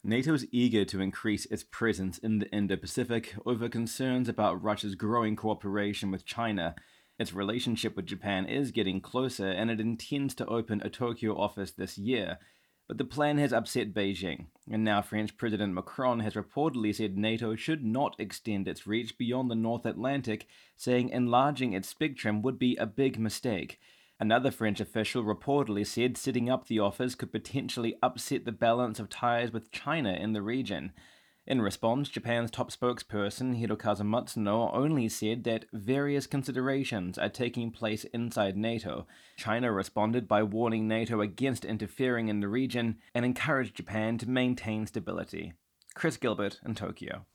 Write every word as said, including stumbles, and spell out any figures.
NATO is eager to increase its presence in the Indo-Pacific over concerns about Russia's growing cooperation with China. Its relationship with Japan is getting closer, and it intends to open a Tokyo office this year. But the plan has upset Beijing, and now French President Macron has reportedly said NATO should not extend its reach beyond the North Atlantic, saying enlarging its spectrum would be a big mistake. Another French official reportedly said setting up the office could potentially upset the balance of ties with China in the region. In response, Japan's top spokesperson, Hirokazu Matsuno, only said that various considerations are taking place inside NATO. China responded by warning NATO against interfering in the region and encouraged Japan to maintain stability. Chris Gilbert in Tokyo.